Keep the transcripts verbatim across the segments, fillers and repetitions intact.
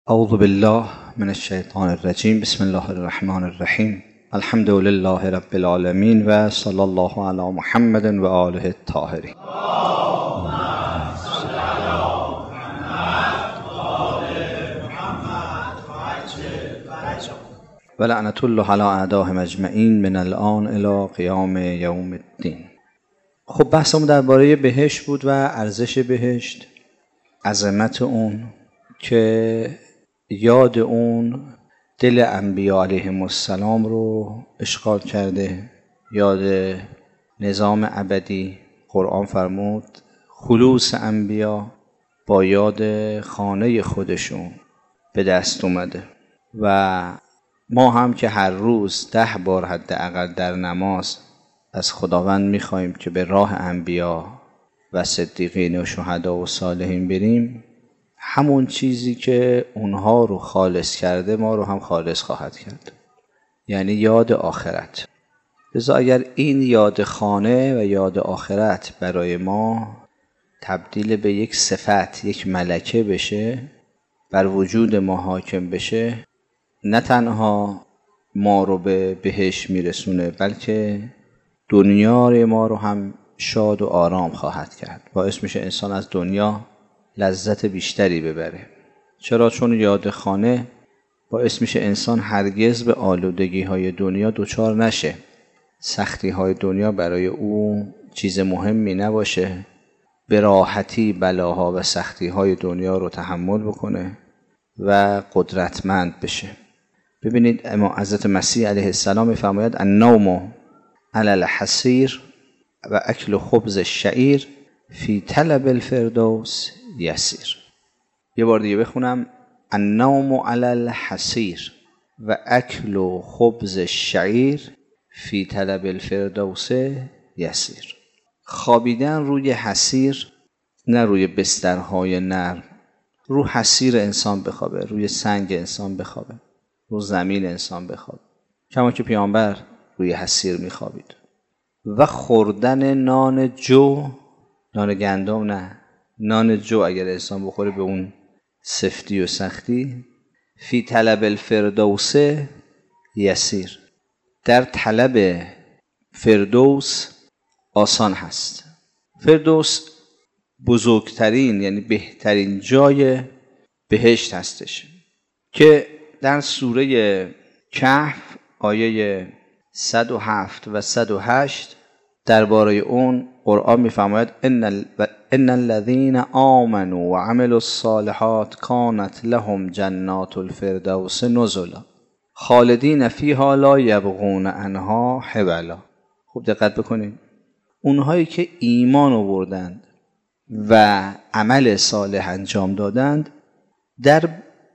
اعوذ بالله من الشیطان الرجیم. بسم الله الرحمن الرحیم. الحمد لله رب العالمین و صلی الله علی محمد و آله الطاهرین. و لعنت الله علی اعدائهم اجمعین من الان الی قیام یوم الدین. خب بحثمون درباره بهشت بود و ارزش بهشت، عظمت اون که یاد اون دل انبیا علیهم السلام رو اشغال کرده، یاد نظام ابدی. قرآن فرمود خلوص انبیا با یاد خانه خودشون به دست اومده و ما هم که هر روز ده بار حداقل در نماز از خداوند میخوایم که به راه انبیا و صدیقین و شهدا و صالحین بریم، همون چیزی که اونها رو خالص کرده ما رو هم خالص خواهد کرد، یعنی یاد آخرت. لذا اگر این یاد خانه و یاد آخرت برای ما تبدیل به یک صفت، یک ملکه بشه، بر وجود ما حاکم بشه، نه تنها ما رو به بهشت میرسونه بلکه دنیای ما رو هم شاد و آرام خواهد کرد. باعث میشه انسان از دنیا لذت بیشتری ببره. چرا؟ چون یاد خانه باعث میشه انسان هرگز به آلودگی های دنیا دچار نشه، سختی های دنیا برای او چیز مهمی نباشه، به راحتی بلاها و سختی های دنیا رو تحمل بکنه و قدرتمند بشه. ببینید اما حضرت مسیح علیه السلام میفرماید النوم علی الحصیر و اکل خبز الشعیر فی طلب الفردوس یسیر. یه بار دیگه بخونم النوم علی الحصیر و اکل خبز الشعیر فی طلب الفردوس یسیر. خوابیدن روی حصیر، نه روی بسترهای نرم، رو حصیر انسان بخوابه، روی سنگ انسان بخوابه، رو زمین انسان بخوابه، کما که پیامبر روی حصیر میخوابید. و خوردن نان جو، نان گندم نه، نان جو اگر انسان بخوره به اون سفتی و سختی، فی طلب الفردوس یسیر، در طلب فردوس آسان هست. فردوس بزرگترین یعنی بهترین جای بهشت هستش که در سوره کهف آیه صد و هفت و صد و هشت درباره اون قرآن میفرماید ان ان الذين آمنوا وعملوا الصالحات كانت لهم جنات الفردوس نزلا خالدین فیها لا یبغون عنها حولا. خوب دقت بکنید، اونهایی که ایمان آوردند و عمل صالح انجام دادند در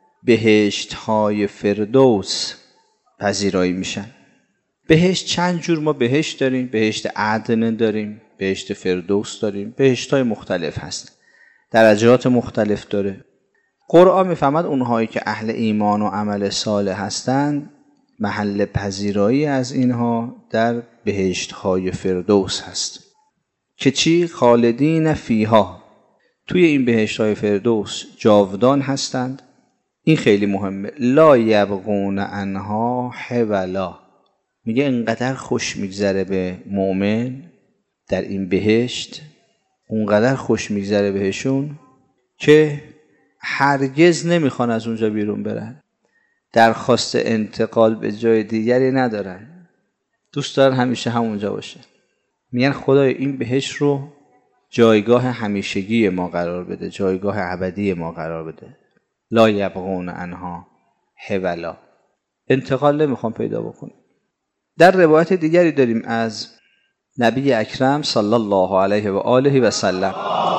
بهشت‌های فردوس پذیرایی میشن. بهشت چند جور ما بهشت داریم، بهشت عدن داریم، بهشت فردوس داریم، بهشت‌های مختلف هست، درجات مختلف داره. قرآن میفهمد اونهایی که اهل ایمان و عمل صالح هستند محل پذیرایی از اینها در بهشت‌های فردوس هست که چی؟ خالدین فیها، توی این بهشت‌های فردوس جاودان هستند. این خیلی مهمه. لا یبغون عنها حولا، میگه انقدر خوش میگذره به مؤمن در این بهشت، اونقدر خوش میگذره بهشون که هرگز نمیخوان از اونجا بیرون برن، درخواست انتقال به جای دیگری ندارن، دوست دارن همیشه همونجا باشه. میگن خدای این بهشت رو جایگاه همیشگی ما قرار بده، جایگاه ابدی ما قرار بده. لا یبغون عنها حولا، انتقال نمیخوان پیدا بکنن. در روایت دیگری داریم از نبی اکرم صلی الله علیه و آله و سلم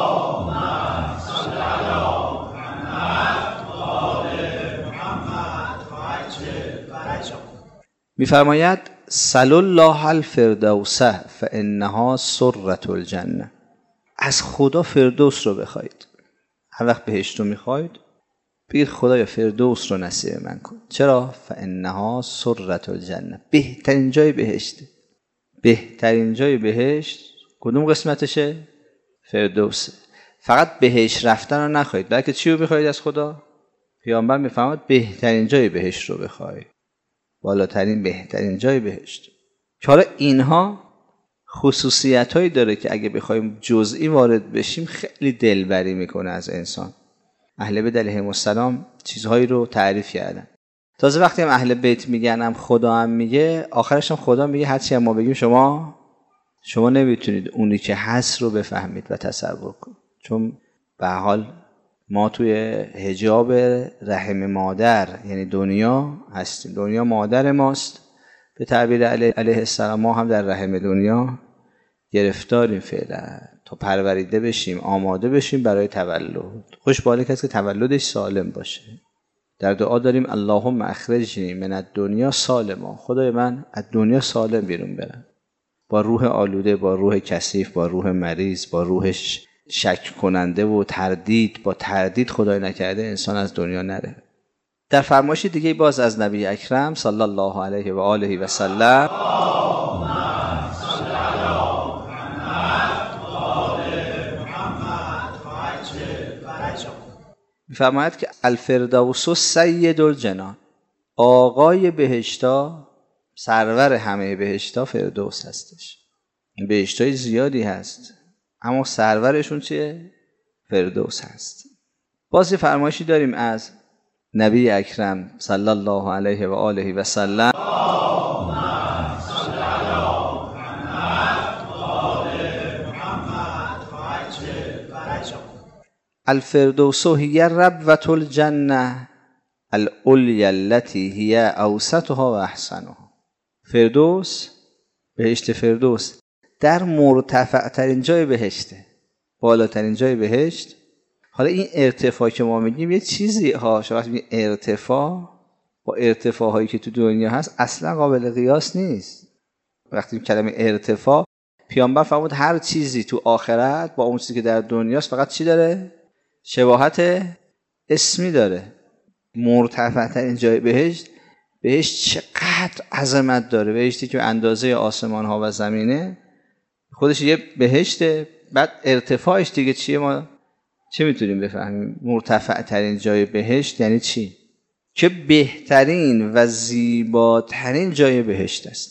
میفرماید سل الله الفردوس فانها سرة الجنه. از خدا فردوس رو بخواید. هر وقت بهشت رو میخواید بگید خدایا فردوس رو نصیب من کن. چرا؟ فانها سرة الجنه، بهترین جای بهشته. بهترین جای بهشت کدوم قسمتشه؟ فردوسه. فقط بهشت رفتن رو نخواهید، بلکه چی رو بخواهید از خدا؟ پیامبر میفرماد بهترین جای بهشت رو بخوای، بالاترین بهترین جای بهشت. که حالا اینها خصوصیتایی داره که اگه بخوایم جزئی وارد بشیم خیلی دلبری میکنه از انسان. اهل بیت علیهم السلام چیزهایی رو تعریف کردن. تازه وقتی هم اهل بیت میگن هم خدا هم میگه، آخرش هم خدا میگه هرچی هم ما بگیم شما شما نمیتونید اونی که هست رو بفهمید و تصور کنید، چون به حال ما توی حجاب رحم مادر یعنی دنیا هستیم. دنیا مادر ماست به تعبیر علی علیه السلام. ما هم در رحم دنیا گرفتاریم فعلا تا پروریده بشیم، آماده بشیم برای تولد. خوش به حال کسی که تولدش سالم باشه. در دعا داریم اللهم اخرجنی من الدنیا سالما، خدای من از دنیا سالم بیرون برم، با روح آلوده، با روح کثیف، با روح مریض، با روحش شک کننده و تردید، با تردید خدای نکرده انسان از دنیا نره. در فرمایش دیگه باز از نبی اکرم صلی الله علیه و آله و سلم می‌فرماید که الفردوس سید الجنان، آقای بهشتا، سرور همه بهشتا فردوس هستش. بهشتای زیادی هست اما سرورشون چیه؟ فردوس هست. باز یه فرمایشی داریم از نبی اکرم صلی الله علیه و آله و سلم الفردوس هی ربوة الجنه العلیا التي هی اوسطها و احسنها. فردوس، بهشت فردوس در مرتفع ترین جای بهشته، بالاترین جای بهشت. حالا این ارتفاع که ما میگیم یه چیزی ها، شما وقتی میگیم ارتفاع با ارتفاع هایی که تو دنیا هست اصلا قابل قیاس نیست. وقتی کلمه ارتفاع، پیامبر فرمود هر چیزی تو آخرت با اون چیزی که در دنیاست فقط چی داره؟ شباهت اسمی داره. مرتفع ترین جای بهشت، بهشت چقدر عظمت داره. بهشتی که اندازه آسمان ها و زمینه خودش یه بهشته، بعد ارتفاعش دیگه چیه؟ ما چه میتونیم بفهمیم؟ مرتفع ترین جای بهشت یعنی چی؟ که بهترین و زیباترین جای بهشت است.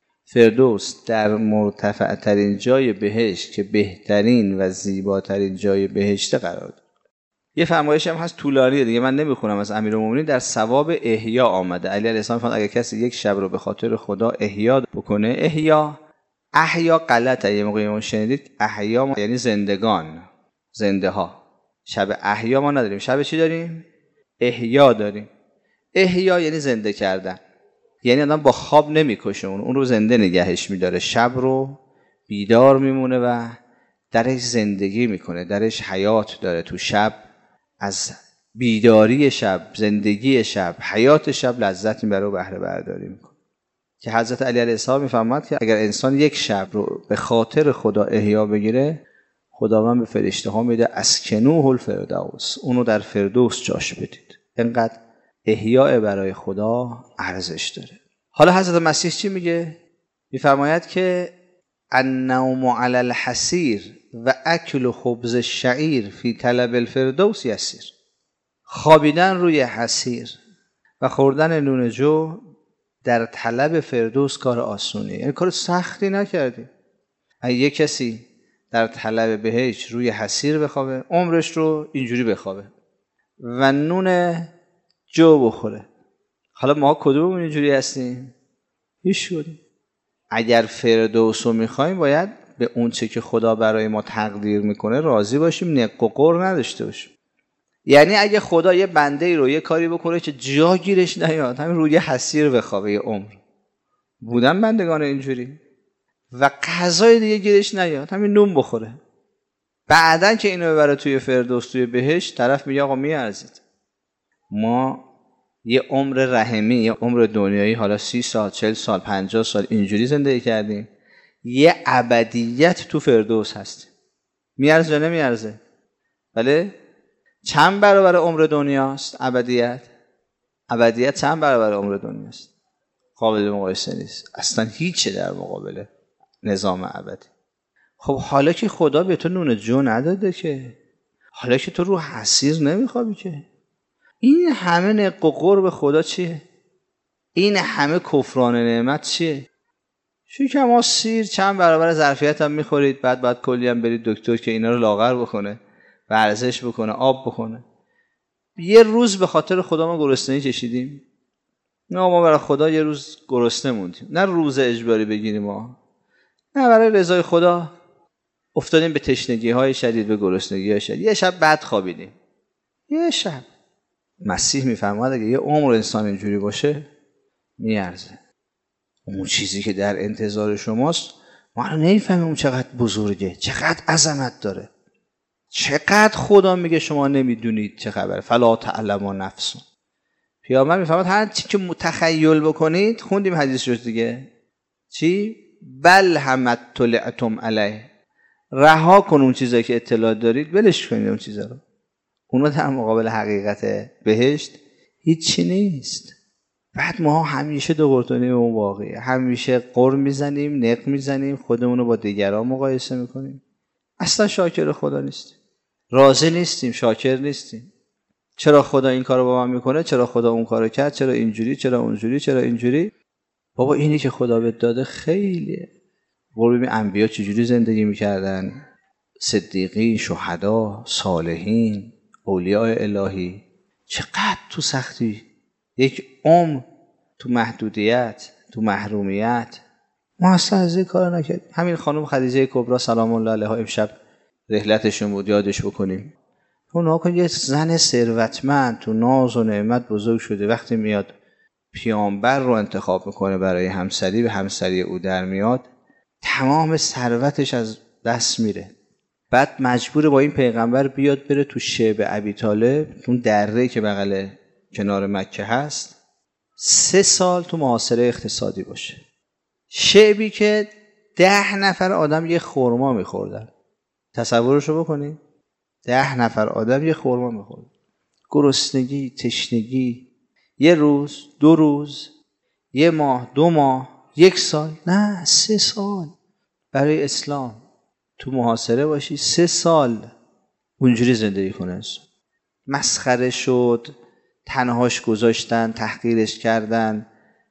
فردوس در مرتفع ترین جای بهشت که بهترین و زیباترین جای بهشت قرار داره. یه فرمایش هم هست طولانیه دیگه من نمیخونم، از امیرالمومنین در ثواب احیا آمده. علی علیه السلام فرمود اگر کسی یک شب رو به خاطر خدا احیا بکنه، احیا احیا غلطه. یه موقعی اون شنیدید احیا یعنی زندگان، زنده ها. شب احیا ما نداریم، شب چی داریم؟ احیا داریم. احیا یعنی زنده کردن، یعنی آدم با خواب نمیکشه اون اون رو زنده نگهش میداره، شب رو بیدار میمونه و درش زندگی میکنه، درش حیات داره. تو شب از بیداری شب، زندگی شب، حیات شب لذت میبره و بهره برداری میکنه. که حضرت علی علیه السلام میفرماد که اگر انسان یک شب رو به خاطر خدا احیا بگیره، خداوند به فرشته ها میده اسکنوه الفردوس، اونو در فردوس جاش بدید. اینقدر احیاء برای خدا ارزش داره. حالا حضرت مسیح چی میگه؟ میفرماید که النوم علی الحسیر و اکل خبز الشعیر فی طلب الفردوس یسیر. خوابیدن روی حسیر و خوردن نون جو در طلب فردوس کار آسونیه، یعنی کار سختی نکردی. اگه یک کسی در طلب بهشت روی حسیر بخوابه، عمرش رو اینجوری بخوابه و نون جو بخوره. حالا ما کدوممون اینجوری هستیم؟ هیچ کدوم. اگر فردوس رو میخوایم باید به اون چه که خدا برای ما تقدیر میکنه راضی باشیم، نق و قر نداشته باشیم. یعنی اگه خدا یه بنده ای رو یه کاری بکنه که جا گیرش نیاد، همین روی حسیر بخوابه یه عمر، بودن بندگان اینجوری، و غذای دیگه گیرش نیاد، همین نون بخوره، بعدن که اینو ببره توی فردوس توی بهشت، طرف میگه آقا میارزید. ما یه عمر رحمی، یه عمر دنیایی، حالا سی سال، چل سال، پنجاه سال اینجوری زندگی کردیم، یه ابدیت تو فردوس هست. میارزه یا نمیارزه؟ بله؟ چند برابر عمر دنیاست ابدیت؟ ابدیت چند برابر عمر دنیاست؟ قابل مقایسه نیست، اصلا هیچه در مقابل نظام ابدی. خب حالا که خدا به تو نون جو نداده، که حالا که تو رو حسیر نمیخوابی، که این همه نق و قرب خدا چیه؟ این همه کفران نعمت چیه؟ شکم سیر چند برابر ظرفیت هم میخورید، بعد بعد کلی هم برید دکتر که اینا رو لاغر بکنه، ورزش بکنه، آب بکنه. یه روز به خاطر خدا ما گرسنگی کشیدیم؟ نه، ما برای خدا یه روز گرسنه موندیم. نه روز اجباری بگیریم ما، نه برای رضای خدا افتادیم به تشنگی های شدید، به گرسنگی های شدید. یه شب بعد خوابیدیم، یه شب. مسیح میفرماد اگه یه عمر انسان اینجوری باشه میارزه. اون چیزی که در انتظار شماست ما رو نمیفهمیم اون چقدر بزرگه، چقدر عظمت داره، چقدر خدا میگه شما نمیدونید چه خبره. فلا تعلم نفس. پیامبر میفرماد هر چی که متخیل بکنید، خوندیم حدیث رو دیگه، چی؟ بل همت طلعتم علیه، رها کن اون چیزایی که اطلاع دارید، ولش کنید اون چیزا رو. اونا در مقابل حقیقت بهشت هیچی نیست. بعد ما همیشه دو قرتونی اون واقعیه، همیشه قر میزنیم، نق میزنیم، خودمون رو با دیگران مقایسه میکنیم. اصلا شاکر خدا نیستیم، راضی نیستیم، شاکر نیستیم. چرا خدا این کارو با من میکنه؟ چرا خدا اون کارو کرد؟ چرا اینجوری؟ چرا اونجوری؟ چرا اینجوری؟ بابا اینی که خدا بهت داده خیلیه. برو ببین انبیا چجوری زندگی میکردن، صدیقین، شهدا، صالحین، اولیاء الهی، چقدر تو سختی، یک عمر تو محدودیت، تو محرومیت. ما اصلا از این کار نکردیم. همین خانم خدیجه کبرا سلام الله علیها امشب رحلتشون بود، یادش بکنیم. اونها کن یه زن ثروتمند تو ناز و نعمت بزرگ شده، وقتی میاد پیامبر رو انتخاب میکنه برای همسری، به همسری او در میاد، تمام ثروتش از دست میره. بعد مجبور با این پیغمبر بیاد بره تو شعب ابی طالب، اون دره که بغل کنار مکه هست، سه سال تو محاصره اقتصادی باشه. شعبی که ده نفر آدم یه خورما میخوردن. تصورشو بکنید، ده نفر آدم یه خورما میخوردن. گرسنگی، تشنگی، یه روز، دو روز، یه ماه، دو ماه، یک سال، نه سه سال برای اسلام تو محاصره باشی. سه سال اونجوری زندگی کنه. مسخره شد، تنهاش گذاشتن، تحقیرش کردن.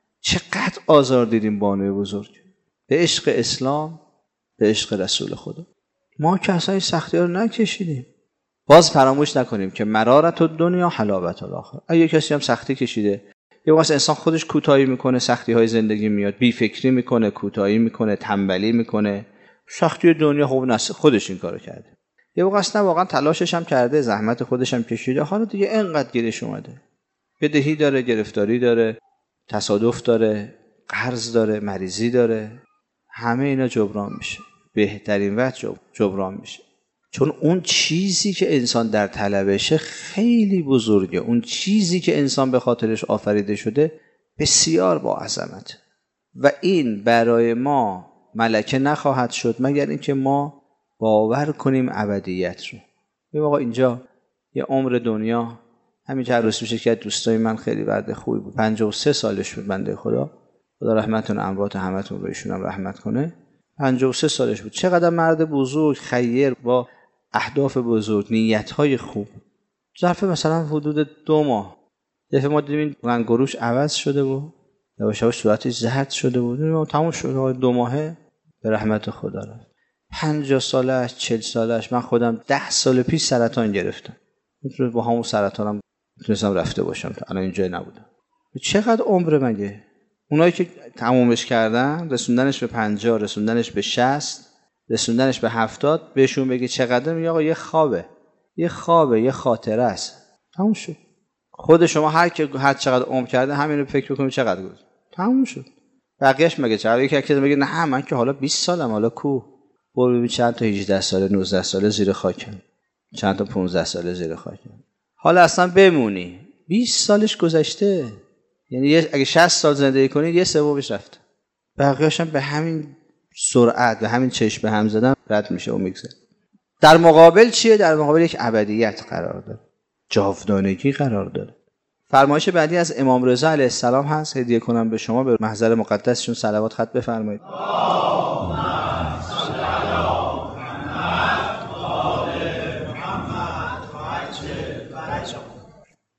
چقدر آزار دیدیم بانوی بزرگ به عشق اسلام، به عشق رسول خدا. ما که اصلا این سختی ها رو نکشیدیم. باز فراموش نکنیم که مرارت الدنیا حلاوت الاخره. اگه کسی هم سختی کشیده، یه وقت انسان خودش کوتاهی میکنه، سختی های زندگی میاد، بی فکری میکنه، کوتاهی میکنه، تنبلی میکنه. سختی دنیا خوب نست، خودش این کارو کرده. یه وقت نه واقعا تلاشش هم کرده، زحمت خودش هم کشیده، حالا دیگه اینقدر گیرش اومده، بدهی داره، گرفتاری داره، تصادف داره، قرض داره، مریضی داره، همه اینا جبران میشه. بهترین وجه جبران میشه، چون اون چیزی که انسان در طلبشه خیلی بزرگه. اون چیزی که انسان به خاطرش آفریده شده بسیار با عظمت، و این برای ما ملکه نخواهد شد مگر اینکه ما باور کنیم ابدیت رو. ببین آقا اینجا یه عمر دنیا، همین که عروس میشه که دوستای من خیلی برده خوبی بود، پنجاه و سه سالش بود بنده خدا، خدا رحمتون اموات همتون رو ایشون هم رحمت کنه. پنجاه و سه سالش بود. چقدر مرد بزرگ، خیر، با اهداف بزرگ، نیت‌های خوب. ظرف مثلا حدود دو ماه دفعه ما دیدیم رنگ گروش عوض شده بود، یواش یواش صورتش زرد شده بود، تموم شد. دو ماهه به رحمت خدا رفت. پنجاه سالش، چهل سالش، من خودم ده سال پیش سرطان گرفتم. میتونم با همون سرطانم میتونستم رفته باشم، الان اینجا نبودم. چقدر عمر مگه؟ اونایی که تمومش کردن، رسوندنش به پنجاه، رسوندنش به شصت، رسوندنش به هفتاد، بهشون بگی چقدر، میگه آقا یه خوابه، یه خوابه، یه خاطره است، تموم شد. خود شما هر کی هر چقدر عمر کرده همین رو فکر بکنید چقدر گذشت، تموم شد. بقیه‌اش مگه چقدر؟ یکی که میگه نه من که حالا بیست سالم، حالا کو، برو ببین چند تا هجده ساله، نوزده ساله زیر خاکم، چند تا پانزده ساله زیر خاکم. حالا اصلا بمونی بیست سالش گذشته، یعنی اگه شصت سال زندگی کنید یه سومش رفت، بقیه‌اش هم به همین سرعت، به همین چشم به هم زدن رد میشه و میگذره. در مقابل چیه؟ در مقابل یک ابدیت قرار داره، جاودانگی قرار داره. فرمایش بعدی از امام رضا علیه السلام هست، هدیه کنم به شما، به محضر مقدسشون صلوات خط بفرمایید.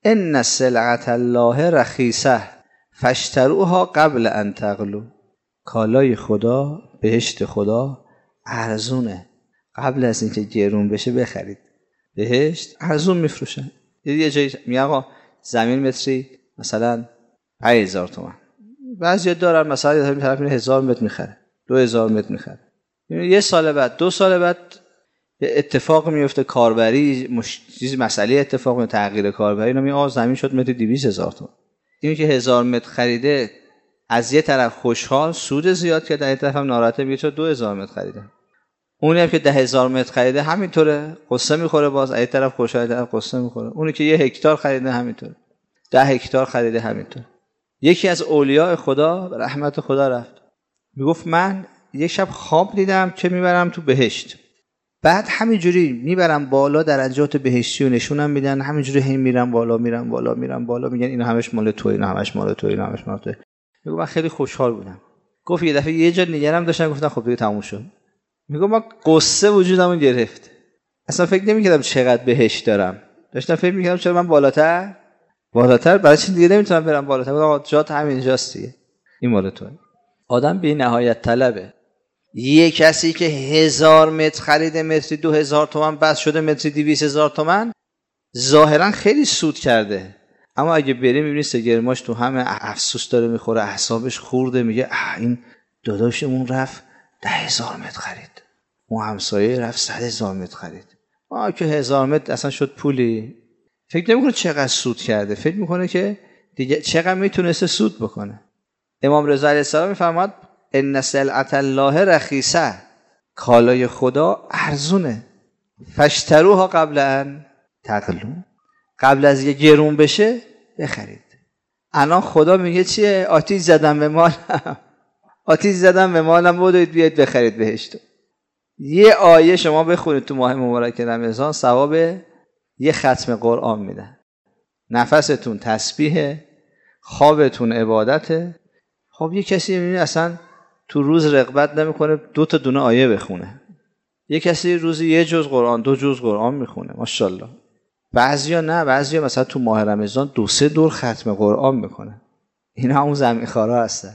ان سلعة الله رخیصه فاشتروها قبل ان تغلو. کالای خدا، بهشت خدا ارزونه، قبل از اینکه گرون بشه بخرید. بهشت ارزون میفروشن. یه جایی میگه آقا زمین متری مثلا پنج هزار تومان، بعضی دارن مثلا یه طرف میره هزار متر میخره، دو هزار متر میخره. یه سال بعد، دو سال بعد اتفاق میفته، کاربری مش... چیزی مسئله اتفاق میفته، تغییر کاربری، اینا میگه آ زمین شد متر دویست هزار تومان. اینی که هزار متر خریده از یه طرف خوشحال، سود زیاد کرده، از یه طرف هم ناراحته، میگه چرا دو هزار متر خریده. اونی هم که ده هزار متر خریده همینطوره، قصه میخوره، باز از یه طرف خوشحال، از یه طرف قصه میخوره. اونی که یه هکتار خریده همینطوره، ده هکتار خریده همینطوره. یکی از اولیاء خدا رحمت خدا رفت، میگفت من یک شب خواب دیدم که میبرم تو بهشت، بعد همینجوری میبرم بالا، درجات بهشتی رو نشونم میدن، همینجوری هی میرم بالا میرم بالا میرم بالا، میگن اینا همش مال تو، اینا همش مال تو، اینا همش مال تو. میگم من خیلی خوشحال بودم. گفت یه دفعه یه جا نگرم داشتم، گفتم خب دیگه تموم شد. میگم من قصه وجودمو گرفت، اصلا فکر نمیکردم چقدر بهشت دارم، داشتم فکر میکردم چرا من بالاتر بالاتر برای چی دیگه نمیتونم برم بالاتر. آقا جات همینجاست دیگه، این مال توئه. آدم بی نهایت طلبه. یه کسی که هزار متر خریده، متری دو هزار تومان، بس شده متری دویست هزار تومان، ظاهرا خیلی سود کرده، اما اگه بریم میبینی سگرماش تو همه افسوس داره میخوره، اعصابش خورده، میگه این داداشمون رفت ده هزار متر خرید، اون همسایه رفت صد هزار متر خرید، ما که هزار متر اصلا شد پولی. فکر نمیکنه چقدر سود کرده، فکر میکنه که دیگه چقدر میتونسته سود بکنه. امام رضا علیه السلام میفرماد ان سلعة الله رخیصه، کالای خدا ارزونه، فاشتروها قبل ان تغلو، قبل از یه گرون بشه بخرید. الان خدا میگه چیه؟ آتیش زدم به مالم، آتیش زدم به مالم، بودید بیاید بخرید بهشت. یه آیه شما بخونید تو ماه مبارک رمضان، ثواب یه ختم قرآن میدن. نفستون تسبیحه، خوابتون عبادته. خب یه کسی میبینی اصلا تو روز رغبت نمیکنه دو تا دونه آیه بخونه، یه کسی روزی یه جز قرآن، دو جز قرآن میخونه، ماشاءالله. بعضیا نه، بعضیا مثلا تو ماه رمضان دو سه دور ختم قرآن میکنه. اینا همون زمینخوارا هستن.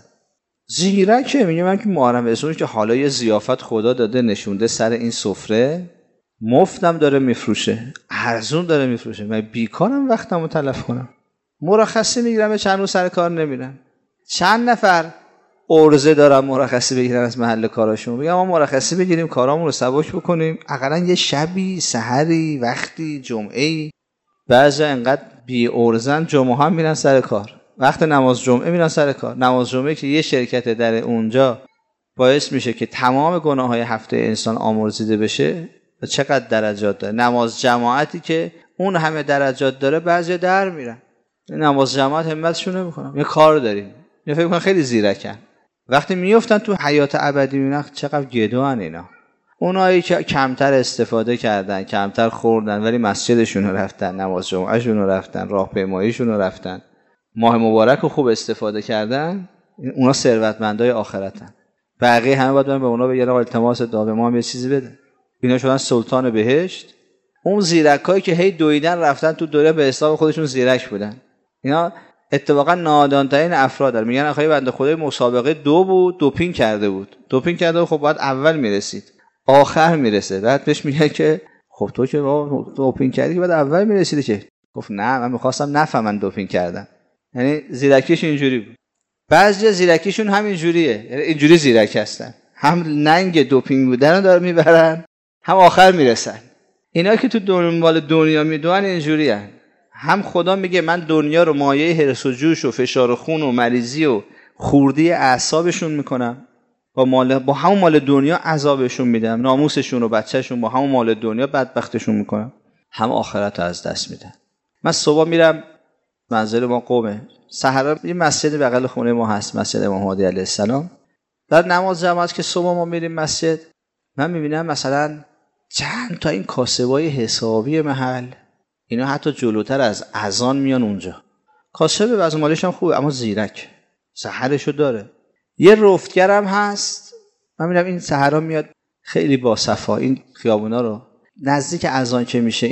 زیرکه، میگه من که ماه رمضان که حالا یه ضیافت خدا داده نشونده سر این سفره، مفتم داره میفروشه، ارزون داره میفروشه، من بیکارم وقتمو تلف کنم. مرخصی میگیرم، چند روز سر کار نمیرم. چند نفر عرضه دارن مرخصی بگیرن از محل کاراشون، میگم ما مرخصی بگیریم کارامون رو سبک بکنیم، اقلا یه شبی، سحری، وقتی، جمعه‌ای. بعضی انقدر بی عرضن جمعه هم میرن سر کار، وقت نماز جمعه میرن سر کار. نماز جمعه که یه شرکت در اونجا باعث میشه که تمام گناههای هفته انسان آمرزیده بشه و چقدر درجات داره. نماز جماعتی که اون همه درجات داره، بعضی در میرن نماز جماعت همتشون نمیکنن. یه کار داریم، یه فکر کنم خیلی زیرکن، وقتی میافتن تو حیات ابدی میبینن چقدر گدوان اینا. اونایی که کمتر استفاده کردن، کمتر خوردن، ولی مسجدشون رو رفتن، نماز جمعهشون رو رفتن، راهپیماییشون رو رفتن، ماه مبارک رو خوب استفاده کردن، اونا ثروتمندای آخرتن. بقیه همه باید به اونا بگن التماس دعا به ما هم یه چیزی بده. اینا شدن سلطان بهشت. اون زیرکایی که هی دویدن رفتن تو دوره به حساب خودشون زیرک بودن. اینا اتفاقا نادانترین افراد دارن. میگن آخه بنده خدای مسابقه دو بود، دوپینگ کرده بود. دوپینگ کرده بود، خب باید اول میرسید، آخر میرسه. بعد بهش میگن که خب تو که دوپینگ کردی که بعد اول میرسیدی که. گفت نه من میخواستم نفهمن دوپینگ کردن. یعنی زیرکیش اینجوری بود. بعضی زیرکیشون همین جوریه، یعنی اینجوری زیرک هستن، هم ننگ دوپینگ بودن رو دارن میبرن، هم آخر میرسن. اینا که تو دنبال دنیا میدونن اینجوریه. هم خدا میگه من دنیا رو مایه حرص و جوش و فشار خون و مریضی و خوردی اعصابشون میکنم، با مال با همون مال دنیا عذابشون میدم، ناموسشون و بچه‌شون با همون مال دنیا بدبختشون میکنم، هم آخرت رو از دست میدن. من صبح میرم منزل ما قومه، سحر یه مسجد بغل خونه ما هست، مسجد امام هادی علیه السلام. در نماز جماعت که صبح ما میریم مسجد، من میبینم مثلا چند تا این کاسبای حسابی محل، اینا حتی جلوتر از اذان میان اونجا. کاسب وزن مالیش هم خوبه اما زیرک، سحرشو داره. یه رفتگرم هست، من میبینم این سحرا میاد خیلی با صفا این خیابونا رو نزدیک اذان که میشه این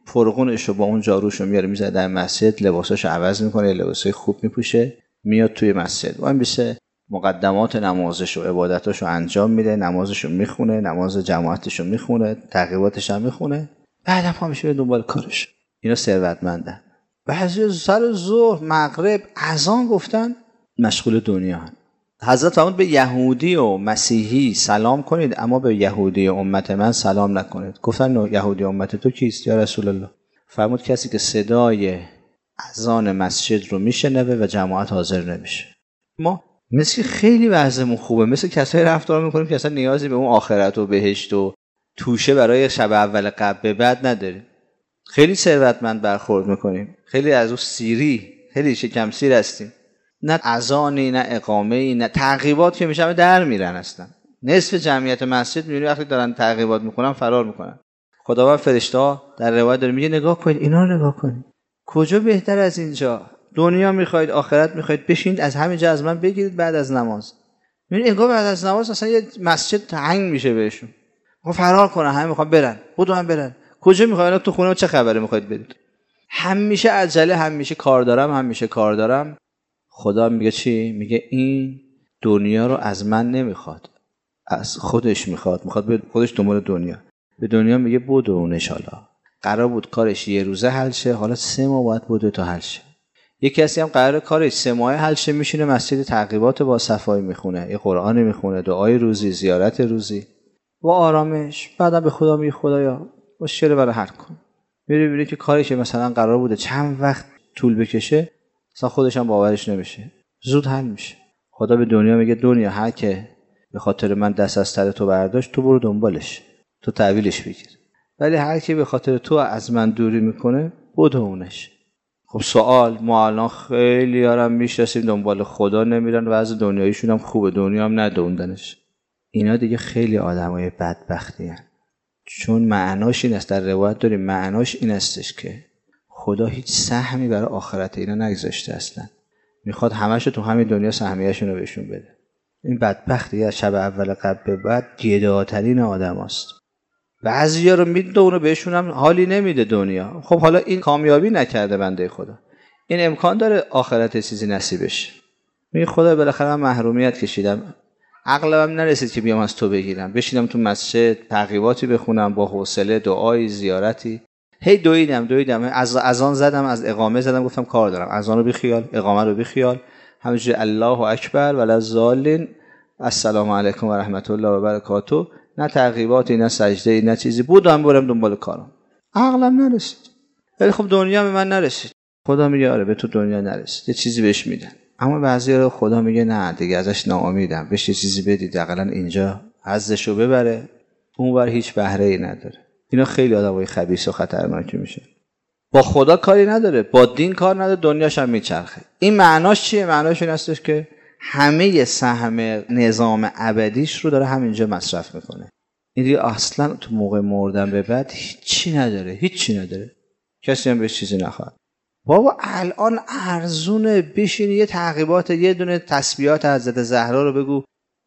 فرغونشو با اون جاروشو میاره میذاره در مسجد، لباساشو عوض میکنه، لباسای خوب میپوشه، میاد توی مسجد وای میشه، مقدمات نمازشو عبادتاشو انجام میده، نمازشو میخونه، نماز جماعتشو میخونه، تعقیباتش هم میخونه، بعدم پا میشه به دنبال کارش. اینا ثروتمندن. بعضی سر ظهر مغرب اذان گفتن مشغول دنیا هن. حضرت فرمود به یهودی و مسیحی سلام کنید اما به یهودی امت من سلام نکنید. گفتن نو یهودی امت تو کیست یا رسول الله؟ فرمود کسی که صدای اذان مسجد رو میشنوه و جماعت حاضر نمیشه. ما مثل خیلی وضعمون خوبه، مثل کسایی رفتار میکنیم که اصلا نیازی به اون آخرت و بهشت و توشه برای شب اول قبل به بعد نداریم. خیلی ثروتمند برخورد میکنیم، خیلی از اون سیری، خیلی شکم سیر هستیم. نه اذانی، نه اقامه‌ای، نه تعقیبات که میشه در میرن اصلا. نصف جمعیت مسجد میبینی وقتی دارن تعقیبات میکنن فرار میکنن. خداوند فرشته‌ها در روایت داره میگه نگاه کنید اینا رو نگاه کنید. کجا بهتر از اینجا؟ دنیا میخواید، آخرت میخواید، بشینید از همینجا از من بگیرید بعد از نماز. میبینید انگار بعد از نماز اصلا یه مسجد تنگ میشه بهشون. میخوان فرار کنن، همه میخوان برن. بدون برن. کجا میخواید؟ تو خونه چه خبره میخواید برید؟ همیشه عجله، همیشه کار دارم، همیشه کار دارم. خدا میگه چی؟ میگه این دنیا رو از من نمیخواد، از خودش میخواد، میخواد به خودش دنبال دنیا. به دنیا میگه بدونش، حالا قرار بود کارش یه روزه حل شه، حالا سه ماه باید بوده تا حل شه. یه کسی هم قرار کارش سه ماه حل شه، میشینه مسجد تعقیبات با صفایی میخونه، یه قرآنی میخونه، دعای روزی، زیارت روزی با آرامش. بعدا به خدا میگه خدایا مشکل برای حل کن. میره میره که کارش مثلا قرار بوده چند وقت طول بکشه، اصلا خودش هم باورش نمیشه، زود حل میشه. خدا به دنیا میگه دنیا هر که به خاطر من دست از سر تو برداشت تو برو دنبالش، تو تحویلش بگیر. ولی هر کی به خاطر تو از من دوری میکنه بدونش. خب سوال، ما الان خیلی هارم میشناسیم دنبال خدا نمیرن و از دنیاییشون هم خوبه، دنیا هم ندوندنش. اینا دیگه خیلی آدمای بدبختی هن. چون معناش این است، در روایت داریم معناش این استش که خدا هیچ سهمی برای آخرت اینا نگذاشته اصلا، میخواد همشو تو همین دنیا سهمیه‌شون رو بهشون بده. این بدبختی از شب اول قبل به بعد گداترین آدم هست. بعضی ها رو میدونه بهشون هم حالی نمیده دنیا. خب حالا این کامیابی نکرده بنده خدا، این امکان داره آخرت چیزی نصیبش. میگه خدا بالاخره من محرومیت کشیدم، عقلم نرسید که بیام از تو بگیرم، بشینم تو مسجد تعقیباتی بخونم با حوصله، دعایی، زیارتی. هی دویدم دویدم از اذان زدم، از اقامه زدم، گفتم کار دارم، اذان رو بی خیال، اقامه رو بی خیال، همینجوری الله اکبر ولا الضالین، السلام علیکم و رحمت الله و برکاته، نه تعقیباتی، نه سجده، نه چیزی. بودم برم دنبال کارم، عقلم نرسید. ولی خب دنیا به من نرسید. خدا میگه آره به تو دنیا نرسید، یه چیزی بهش میدن. اما بعضیا رو خدا میگه نه دیگه ازش ناامیدم، بهش یه چیزی بدید حداقل اینجا حظشو ببره، اونور هیچ بهره ای نداره. اینا خیلی آدمای خبیث و خطرناکی میشه. با خدا کاری نداره، با دین کار نداره، دنیاش هم میچرخه. این معناش چیه؟ معناش این هستش که همه سهم نظام ابدیش رو داره همینجا مصرف میکنه. این دیگه اصلا تو موقع مردن به بعد هیچی نداره، هیچی نداره، کسی هم بهش چیزی نخواد. بابا الان ارزونه بشینی یه تعقیبات، یه دونه تسبیحات حضرت زهرا رو بگو،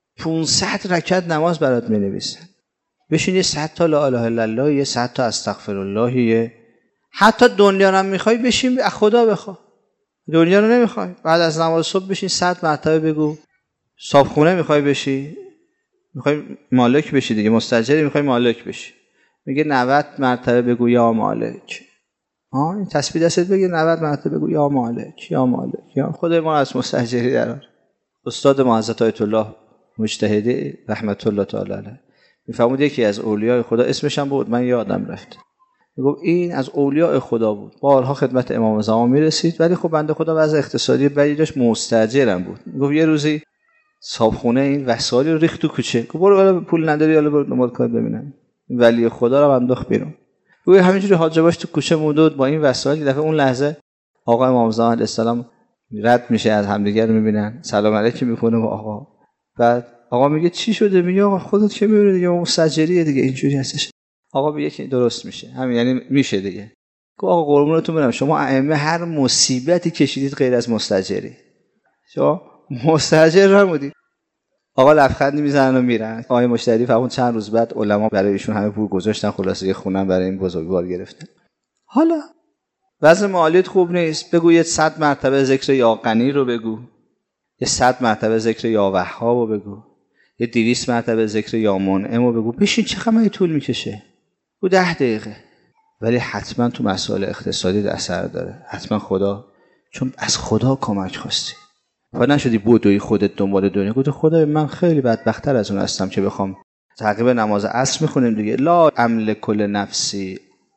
پانصد رکعت نماز برات مینویسن. بشین یه صد تا لا اله الا الله، یه صد تا استغفر الله، یه حتی دنیا رو هم میخوای بشین از خدا بخوا، دنیا رو نمیخوای، بعد از نماز صبح بشین صد مرتبه بگو. صابخونه میخوای بشی، میخوای مالک بشی دیگه، مستاجری میخوای مالک بشی، میگه نود مرتبه بگو یا مالک. ها این تسبیح دستت بگیر نود مرتبه بگو یا مالک یا مالک. یا خدای ما از مستاجری درار. استاد ما حضرت آیت الله مجتهدی رحمت الله تعالی علیه میفهمود یکی از اولیاء خدا، اسمش هم بود من یادم رفت، میگفت این از اولیاء خدا بود، بارها خدمت امام زمان میرسید، ولی خب بنده خدا وضع اقتصادی بدی داشت، مستاجرم بود. میگفت یه روزی صابخونه این وسایلی رو ریخت تو کوچه، گفت برو حالا پول نداری حالا برو دنبال کار ببینم. ولی خدا رو انداخت بیرون. روی همینجوری حاجباش تو کوچه مونده با این وسایل. دفعه اون لحظه آقا امام زمان علیه السلام رد میشه از همدیگه رو میبینن، سلام علیکم میکنه با آقا. بعد آقا میگه چی شده؟ میگه آقا خودت که میبینی دیگه مستاجریه دیگه اینجوری هستش. آقا میگه که درست میشه، همین یعنی میشه دیگه. گفت آقا قربونتون برم شما ائمه هر مصیبتی کشیدید غیر از مستاجری، شما مستاجر نبودید. آقا لبخندی میزنن و میرن. آقای مشتری فهمون چند روز بعد علما برای ایشون همه پول گذاشتن، خلاصه یه خونم برای این بزرگوار گرفتن. حالا وضع مالیت خوب نیست، بگو یه صد مرتبه ذکر یا غنی رو بگو، یه صد مرتبه ذکر یا وهاب رو بگو، یه دویست مرتبه ذکر یا منعم رو بگو. بشین، چه خبری طول میکشه؟ او ده دقیقه. ولی حتما تو مسائل اقتصادی اثر داره، حتما خدا، چون از خدا کمک خواستی و نشدی بدوی خودت دنبال دنیا. گفت خدای من خیلی بدبختر از اون هستم که بخوام تعقیب نماز عصر میخونیم دیگه، لا املک لنفسی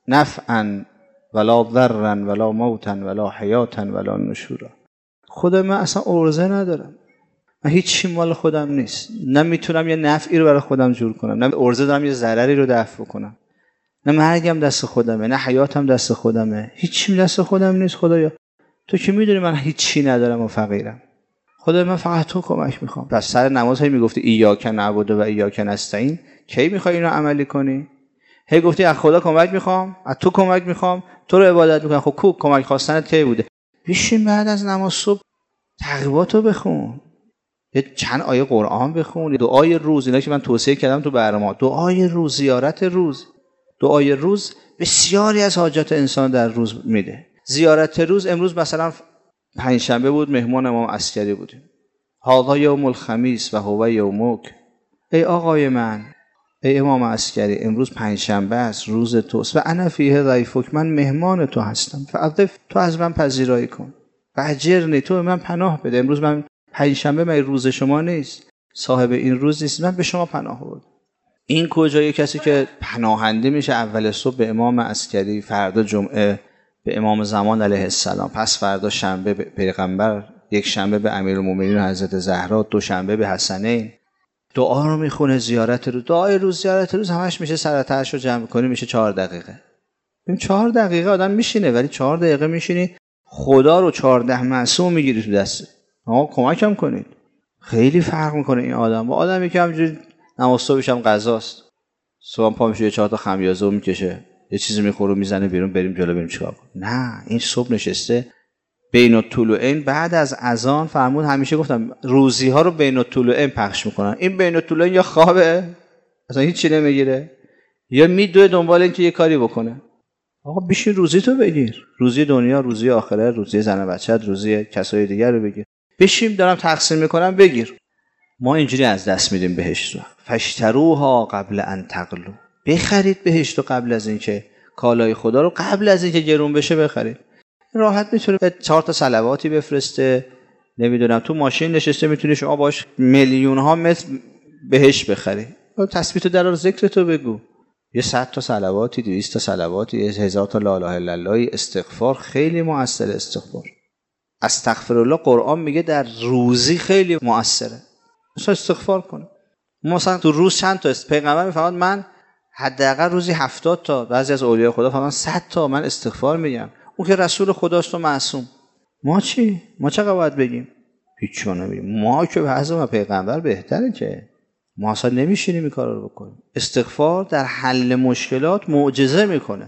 نفعا ولا ضرا ولا موتا ولا حیاتا ولا نشورا. خدای من اصلا عرضه ندارم، من هیچ چی مال خودم نیست، نه میتونم یه نفعی رو برای خودم جور کنم، نه عرضه دارم یه ضرری رو دفع کنم، نه مرگم دست خودمه، نه حیاتم دست خودمه، هیچ چی دست خودم نیست. خدایا تو که میدونی من هیچ چی ندارم و فقیرم، خدای من فقط تو کمک میخوام. پس سر نماز هی میگفتی ایاک نعبد و ایاک نستعین، کی میخوای اینو عملی کنی؟ هی گفتی از خدا کمک میخوام، از تو کمک میخوام، تو رو عبادت میکنم. خب کو کمک خواستنت کی بوده؟ بشین بعد از نماز صبح تعقیباتو بخون، یه چند آیه قرآن بخون، دعای روز، اینا که من توصیه کردم تو برنامه، دعای روز، زیارت روز. دعای روز بسیاری از حاجات انسان در روز میده. زیارت روز، امروز مثلا پنجشنبه بود، مهمان امام عسکری بودیم. هذا یوم الخمیس و هو یومک. ای آقای من، ای امام عسکری، امروز پنجشنبه است، روز توست و انا فیه ضیفک، من مهمان تو هستم، فاضف، تو از من پذیرایی کن، فاجرنی، تو من پناه بده. امروز من پنجشنبه، من روز شما نیست، صاحب این روز نیست، من به شما پناه بردم. این کجای کسی که پناهنده میشه اول صبح به امام عسکری، فردا جمعه به امام زمان علیه السلام، پس فردا شنبه به پیغمبر، یک شنبه به امیرالمومنین حضرت زهرا، دو شنبه به حسنین. دعا رو میخونه، زیارت روز. دعای روز، زیارت روز همش میشه سرتاش رو جمع کنی میشه چهار دقیقه. این چهار دقیقه آدم میشینه، ولی چهار دقیقه میشینی خدا رو چهارده معصوم میگیری تو دسته. آقا کمکم کنید. خیلی فرق میکنه این آدم با آدمی که همینجوری نماز صبحش هم غذاست، صبح پا میشه یه چهار تا خمیازه میکشه، یه چیزی میخوره میزنه بیرون، بریم جلو بریم چیکار کنیم. نه، این صبح نشسته بین الطلوعین، بعد از اذان فرمود، همیشه گفتم روزی ها رو بین الطلوعین پخش میکنن. این بین الطلوعین یا خوابه اصلا هیچ چیزی نمیگیره، یا میدوه دنبال این که یه کاری بکنه. آقا بشین روزی تو بگیر، روزی دنیا، روزی آخره، روزی زن و بچت، روزی کسای دیگر رو بگیر. بشین دارم تقسیم میکنم بگیر. ما اینجوری از دست میدیم بهشت رو. فاشتروها قبل ان تغلو، بخرید بهشت رو قبل از اینکه کالای خدا رو قبل از اینکه گرون بشه بخرید. راحت میتونه به چهار تا صلواتی بفرسته، نمیدونم تو ماشین نشسته میتونی شما باش میلیون ها متر بهشت بخری. تثبیت در ذکر تو بگو، یه صد تا صلواتی، دویست تا صلواتی، یه هزار تا لا اله الا الله. استغفار خیلی مؤثر. استغفار، استغفرالله، قرآن میگه در روزی خیلی مؤثره. مثلا استغفار کن. مثلا تو روز چند تا است؟ پیغمبر میفرماد من حداقل روزی هفتاد تا، بعضی از اولیاء خدا فرمودن صد تا من استغفار میگم. اون که رسول خداست و معصوم. ما چی؟ ما چقدر باید بگیم؟ هیچ نمیگیم. ما که بعضی ما پیغمبر بهتره که ما اصلا نمیشینیم این کارا رو بکنیم. استغفار در حل مشکلات معجزه میکنه.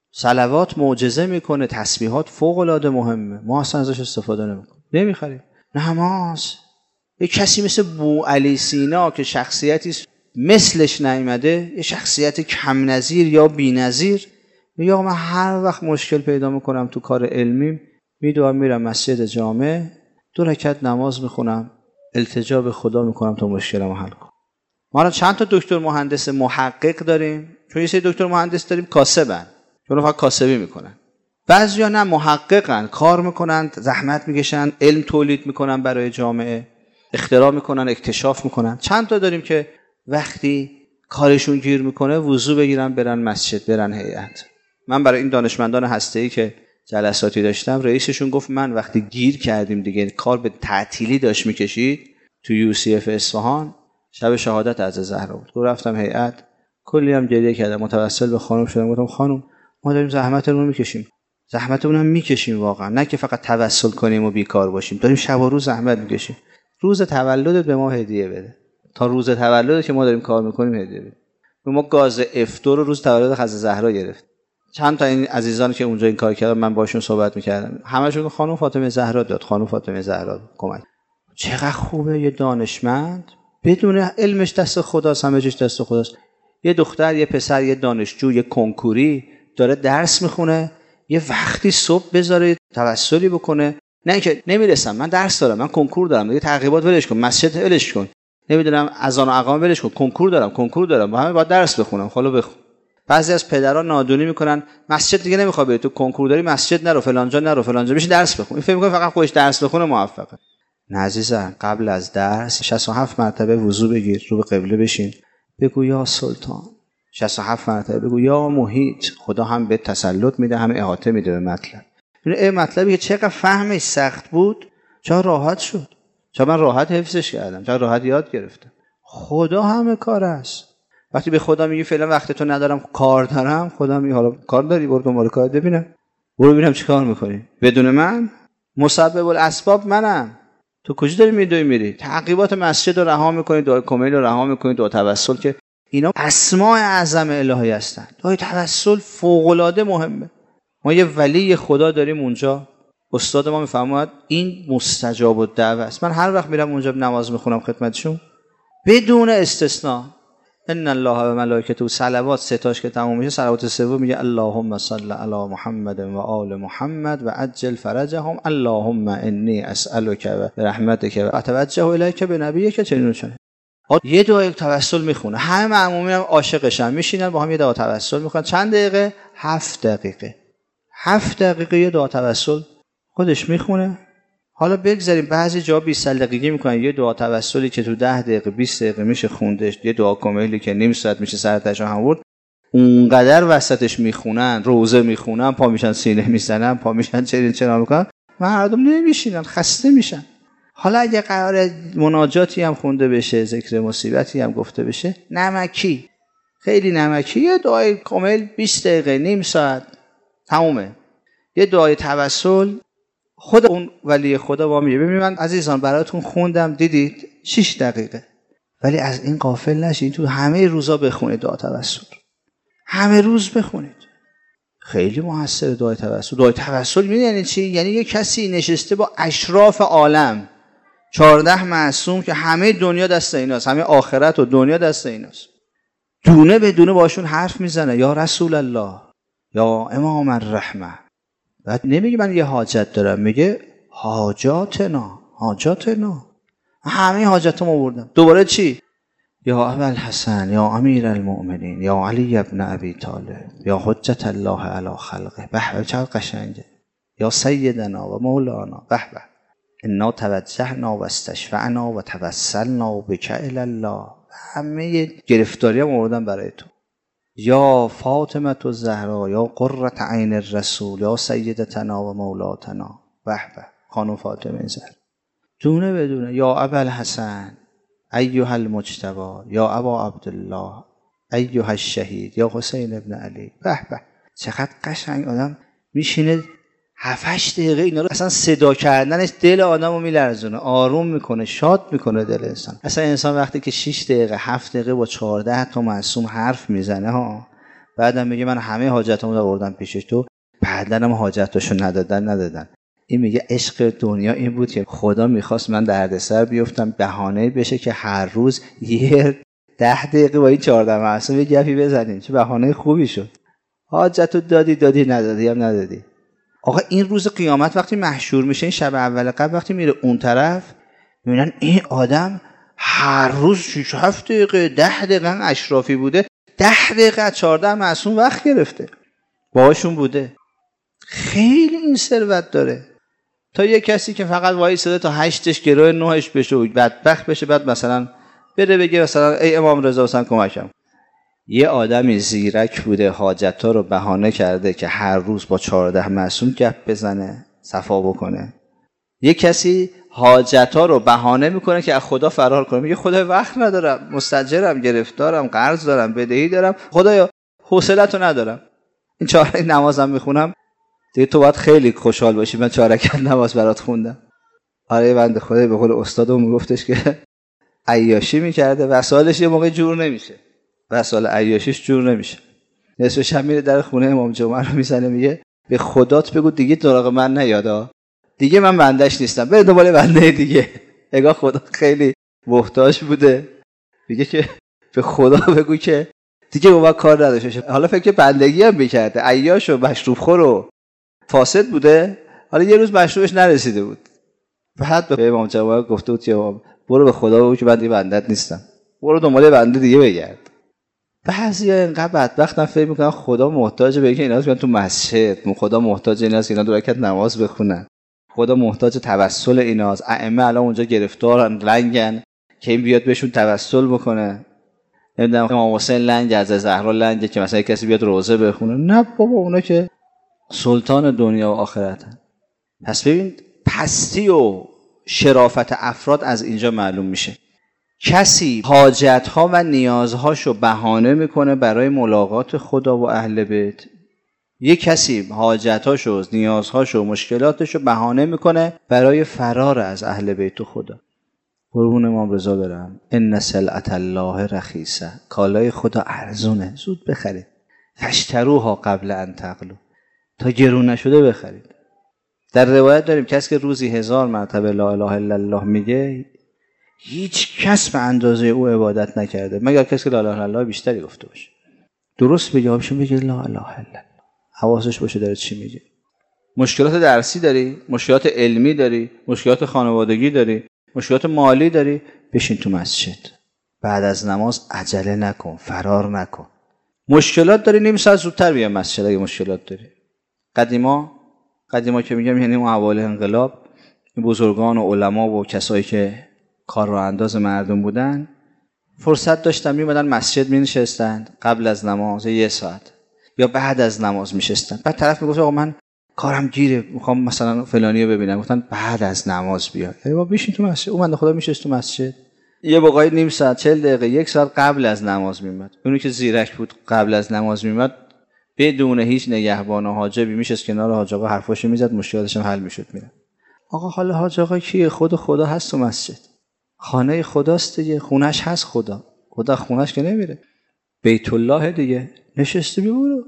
صلوات معجزه میکنه، تسبیحات فوق العاده مهمه. ما اصلا ازش استفاده نمیکنیم. نمیخریم. نماز، یک کسی مثل بو علی سینا که شخصیتی مثلش نیامده، یه شخصیت کم نظیر یا بی نظیر، میگه من هر وقت مشکل پیدا میکنم تو کار علمیم، میدوام میرم مسجد جامع، دو رکعت نماز میخونم، التجا به خدا میکنم تا مشکلمو حل کنم. ما الان چند تا دکتر مهندس محقق داریم، چون یه سری دکتر مهندس داریم کاسبن، چون فقط کاسبی میکنن. بعضیا نه، محققن، کار میکنن، زحمت میکشن، علم تولید میکنن برای جامعه، اختراع میکنن، اکتشاف میکنن. چند تا داریم که وقتی کارشون گیر میکنه وضو بگیرن برن مسجد، برن هیئت. من برای این دانشمندان هسته‌ای که جلساتی داشتم، رئیسشون گفت من وقتی گیر کردیم دیگه، کار به تعطیلی داشت میکشید، تو یو سی اف اصفهان شب شهادت از زهرا بود، تو رفتم هیئت، کلی هم گریه کردم، متوسل به خانم شدم، گفتم خانم ما داریم زحمتمون میکشیم، زحمتمون هم میکشیم واقعا، نه که فقط توسل کنیم و بیکار باشیم، داریم شب و روز زحمت میکشیم. روز تولدت به ما هدیه بده، تا روز تولدت که ما داریم کار میکنیم هدیه بده. ما گاز افطار رو روز تولد حضرت زهرا گرفت. چند تا این عزیزانی که اونجا این کار کردن من باشون صحبت میکردم، همشون خانم فاطمه زهرا داد، خانم فاطمه زهرا کمک. چقدر خوبه یه دانشمند بدون علمش دست خداست، همه چیز دست خداست. یه دختر، یه پسر، یه دانشجو، یه کنکوری داره درس میخونه، یه وقتی صبح بذاره توسلی بکنه، نه که نمیرسم، من درس دارم، من کنکور دارم، دیگه تعقیبات ولش کن، مسجد ولش کن، نمیدونم اذان و اقامه ولش کن، کنکور دارم کنکور دارم با همه باید درس بخونم، حالا بخون. بعضی از پدران نادونی میکنن مسجد دیگه نمیخواد بری، تو کنکور داری مسجد نرو، فلان جا نرو، فلان جا بشین درس بخون. این فکر میکنه فقط خودش درس بخونه موفقه. نه عزیزم، قبل از درس شصت و هفت مرتبه وضو بگیر، رو به قبله بشین، بگو یا سلطان، شصت و هفت مرتبه بگو یا محیط. خدا هم به تسلط میده، هم احاطه میده به مطلب. این مطلبی که چقدر فهمش سخت بود چرا راحت شد، چرا من راحت حفظش کردم، چرا راحت یاد گرفتم. خدا همه کار است. وقتی به خدا میگی فعلا وقت تو ندارم کار دارم، خدا میگه حالا کار داری، برو دنبال کار ببینم، برو ببینم چیکار میکنی. بدون من مسبب الاسباب منم، تو کجا داری میدوی میری؟ تعقیبات مسجد رو رها میکنی، دعای کمیل رو رها میکنی، دعا توسل که اینا اسماء اعظم الهی هستن. دعای توسل فوق العاده مهمه. ما یه ولی خدا داریم اونجا، استاد ما میفرماید این مستجاب الدعوه است. من هر وقت میرم اونجا نماز میخونم خدمتشون بدون استثناء ان الله و ملائکته صلوات ستاش که تموم میشه، صلوات سوم میگه اللهم صل علی محمد و آل محمد و عجل فرجهم، اللهم انی اسالک برحمتک و اتوجه الیک بنبیک. چنین چنین یه دعای توسل میخونه، همه مأمومین هم عاشقشن، میشینن با هم یه دعا توسل میخونن. چند دقیقه؟ هفت دقیقه. هفت دقیقه یه دعا توسل خودش میخونه. حالا بگذاریم بعضی جا بیست دقیقگی میکنن، یه دعا توسلی که تو ده دقیقه بیست دقیقه میشه خوندش، یه دعا کاملی که نیم ساعت میشه سرتش هم آورد، اونقدر وسطش میخونن، روزه میخونن، پا میشن سینه میزنن، پا میشن چرین چرا میکنن، مردم نمیشینن، خسته میشن. حالا اگه قرار مناجاتی هم خونده بشه، ذکر مصیبتی هم گفته بشه، نمکی، خیلی نمکی، یه دعای کامل بیست دقیقه نیم ساعت تمومه. یه دعای توسل خود اون ولی خدا با میگه ببین من عزیزان براتون خوندم دیدید شش دقیقه، ولی از این غافل نشید، تو همه روزا بخونید دعا توسل، همه روز بخونید. خیلی موثر دعای توسل. دعای توسل یعنی چی؟ یعنی یه کسی نشسته با اشراف عالم، چهارده معصوم که همه دنیا دست ایناست، همه آخرت و دنیا دست ایناست، دونه به دونه باشون حرف میزنه، یا رسول الله، یا امام الرحمه. بعد نمیگه من یه حاجت دارم، میگه حاجاتنا حاجاتنا، همه حاجتم آوردم. دوباره چی؟ یا ابوالحسن، یا امیر المؤمنین، یا علی ابن ابی طالب، یا حجت الله علی خلقه. به به چقدر قشنگه. یا سیدنا و مولانا. به به انا توجهنا و استشفعنا و توسلنا بک الی الله. همه گرفتاری هم آوردم برای تو. یا فاطمه الزهرا، یا قرة عین الرسول، یا سیدتنا و مولاتنا. به به خانم فاطمه زهرا. دونه بدونه. یا ابوالحسن ایها المجتبی، یا ابا عبدالله ایها الشهید، یا حسین ابن علی. به به چقدر قشنگ. آدم میشینه هفت هشت دقیقه اینا رو، اصلا صدا کردنش دل آدمو میلرزونه، آروم میکنه، شاد میکنه دل انسان. اصلا انسان وقتی که شش دقیقه هفت دقیقه با چهارده تا معصوم حرف میزنه ها، بعدم میگه من همه حاجتامو آوردم پیشش، تو بعدنم حاجتاشو ندادن ندادن این میگه عشق دنیا این بود که خدا میخواست من دردسر بیفتم، بهانه بشه که هر روز یه ده دقیقه با این چهارده معصوم یه گپی بزنیم. چه بهانه خوبی شد. حاجتو دادی دادی، ندادی هم ندادی. آقا این روز قیامت وقتی محشور میشه، این شب اول قبل وقتی میره اون طرف، میبینن این آدم هر روز شش هفت دقیقه ده دقیقه اشرافی بوده، ده دقیقه چهارده معصوم وقت گرفته باهاشون بوده. خیلی این ثروت داره. تا یه کسی که فقط وایساده تا هشتش گروه نهش بشه و بدبخت بشه، بعد مثلا بره بگه مثلا ای امام رضا حسین کمکم. یه آدمی زیرک بوده، حاجت‌ها رو بهانه کرده که هر روز با چهارده معصوم گپ بزنه، صفا بکنه. یه کسی حاجت‌ها رو بهانه میکنه که از خدا فرار کنه، میگه خدا وقت ندارم، مستاجرم، گرفتارم، قرض دارم، بدهی دارم، خدایا حوصله‌تو ندارم، این چهار رکعت نمازم میخونم دیگه تو باید خیلی خوشحال باشی من چهار رکعت نماز برات خوندم. آره بنده خدا به قول استادم میگفتش که عیاشی میکرده وسایلش یه موقع جور نمیشه، وسایل عیاشیش جور نمیشه، نصف شب میره در خونه امام جمعه رو میزنه، میگه به خدات بگو دیگه دراغ من نیادا، دیگه من بندش نیستم، بره دنبال بنده دیگه. اگه خدا خیلی محتاج بوده، میگه که به خدا بگو که دیگه با من کار نداشته. حالا فکر بندگی هم میکرده، عیاش و مشروب خور و فاسد بوده، حالا یه روز مشروبش نرسیده بود، بعد به امام جواد گفته بود که برو به خدا بگو که من دیگه بندت نیستم، برو دنبال بنده دیگه بگرد. بعضیا اینقدر بدبختن فکر میکنن خدا محتاجه به اینکه اینا بیان تو مسجد، خدا محتاج ایناست که اینا دو رکعت نماز بخونن، خدا محتاج توسل ایناست. ائمه الان اونجا گرفتارن، لنگن که این بیاد بهشون توسل بکنه. نمیدونم امام حسین لنگ، از زهرا لنگه که مثلا کسی بیاد روزه بخونه. نه بابا، اونا که سلطان دنیا و آخرتن. پس ببین پستی و شرافت افراد از اینجا معلوم میشه. کسی حاجت‌ها و نیازهاشو بهانه میکنه برای ملاقات خدا و اهل بیت، یک کسی حاجت‌هاشو، نیازهاشو، مشکلاتشو بهانه میکنه برای فرار از اهل بیت و خدا. قربون امام رضا برم، ان سلعة الله رخیصه، کالای خدا ارزونه، زود بخرید. فاشتروها قبل ان تغلو، تا گرون نشده بخرید. در روایت داریم کسی که روزی هزار مرتبه لا اله الا الله میگه، هیچ کس به اندازه او عبادت نکرده مگر کسی که لا اله الا الله بیشتری گفته باشه. درست بگه، آبشون بگه لا اله الا الله، حواسش باشه داره چی میگه. مشکلات درسی داری، مشکلات علمی داری، مشکلات خانوادگی داری، مشکلات مالی داری، بشین تو مسجد. بعد از نماز عجله نکن، فرار نکن. مشکلات داری، نیم ساعت زودتر بیا مسجد اگه مشکلات داری. قدیما قدیما که میگم یعنی اون اول انقلاب، بزرگان و علما و کسایی که کار راه انداز مردم بودن فرصت داشتن میومدن مسجد مینشستند، قبل از نماز یه ساعت یا بعد از نماز میشستن. بعد طرف میگفت آقا من کارم گیره، میخوام مثلا فلانیو ببینم. گفتن بعد از نماز بیا. ای بابا بشین تو مسجد. اون بنده خدا میشست تو مسجد یه بقای نیم ساعت، چهل دقیقه، یک ساعت قبل از نماز میومد. اونی که زیرک بود قبل از نماز میومد بدون هیچ نگهبان و حاجبی میشست کنار حاج آقا، حرفاشو میزد، مشکلاتش هم حل میشد. میره آقا حالا حاج آقا کیه؟ خود خدا هست تو مسجد، خانه خداست دیگه، خونش هست خدا. خدا خونش که نمیره، بیت الله دیگه. نشسته بیورو.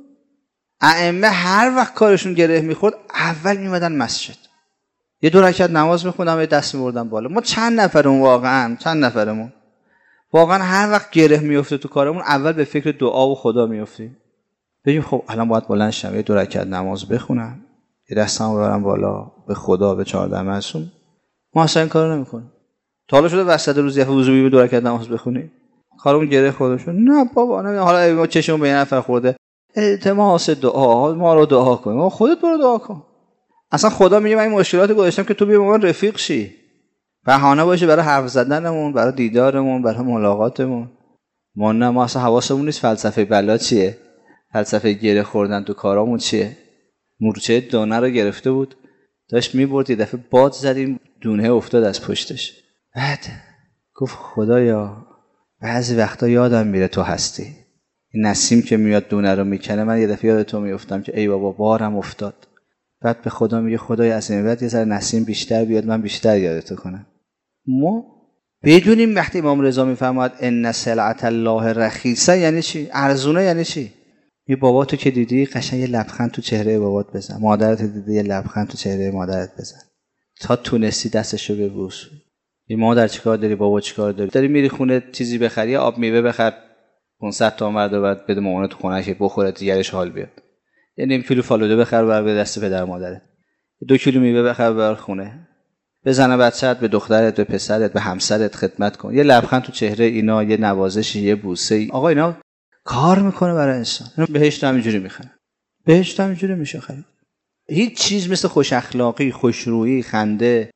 ائمه هر وقت کارشون گره میخورد اول میمدن مسجد، یه دو رکعت نماز میخوندن، یه دست میبردن بالا. ما چند نفرمون واقعا چند نفرمون واقعا هر وقت گره میفته تو کارمون اول به فکر دعا و خدا میافتیم. بگیم خب الان باید بلند شم، یه دو رکعت نماز بخونم، یه دستمو ببرم بالا به خدا، به چهارده معصوم. ما اصلا این کارو نمیکنیم. تا حالا شده وسط روز یه وضو به دو رکعت نماز بخونی؟ کارمون گره خودشون. نه بابا، نه. حالا ما چشمون به یه نفر خورده، التماس دعا، ما رو دعا کن. ما خودت برو دعا کن. اصلا خدا میگه من این مشکلات گذاشتم که تو بیا با من رفیق شی، بهانه باشه برای حرف زدنمون، برای دیدارمون، برای ملاقاتمون. ما نه، ما اصلا حواسمون نیست فلسفه بلا چیه، فلسفه گره خوردن تو کارامون چیه. مورچه دانه رو گرفته بود، داشت میبرد، یه دفعه باد زدیم، دونه افتاد از پشتش. بعد گفت خدایا بعضی وقتا یادم میره تو هستی. این نسیم که میاد دونه رو میکنه، من یه دفعه یاد تو میافتم که ای بابا بارم افتاد. بعد به خدا میگه خدای از این بعد یه ذره نسیم بیشتر بیاد، من بیشتر یادتو کنم. ما بدونیم وقتی امام رضا میفرماد ان سلعة الله رخیصه یعنی چی؟ ارزونه یعنی چی؟ یه بابا تو که دیدی قشنگ یه لبخند تو چهره بابات بزن، مادرت دیدی یه لبخند تو چهره مادرت بزن، تا تونستی دستشو ببوس. این مادر چیکار داری، بابا چیکار داری؟ داری میری خونه چیزی بخری، آب میوه بخر پانصد تومن مرد بعد بده مامانت تو خونه‌اش بخوره دیگرش حال بیاد. یه نیم کیلو فالوده بخر بر به دست پدر مادرت، دو کیلو میوه بخر بر خونه، بزنه بچه‌ت، به دخترت، به پسرت، به همسرت خدمت کن. یه لبخند تو چهره اینا، یه نوازشی، یه بوسه. آقا اینا کار میکنه برای انسان. اینا بهشت همینجوری میخره، بهشت همینجوری میشه خرید. هیچ چیز مثل خوش اخلاقی، خوشرویی، خنده،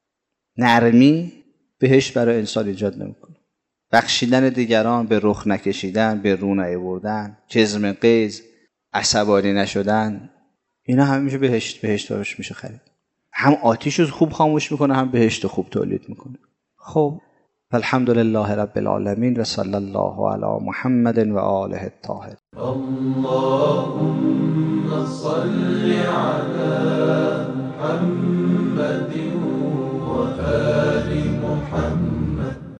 نرمی بهشت برای انسان ایجاد نمیکنه. بخشیدن دیگران، به رخ نکشیدن، به رو نیاوردن، کظم غیظ، عصبانی نشدن، اینا همه میشه بهشت. بهشت براش میشه خرید. هم آتیشو خوب خاموش میکنه، هم بهشت خوب تولید میکنه. خب الحمدلله رب العالمین و صلی الله علی محمد و آله الطاهرین. اللهم صل علی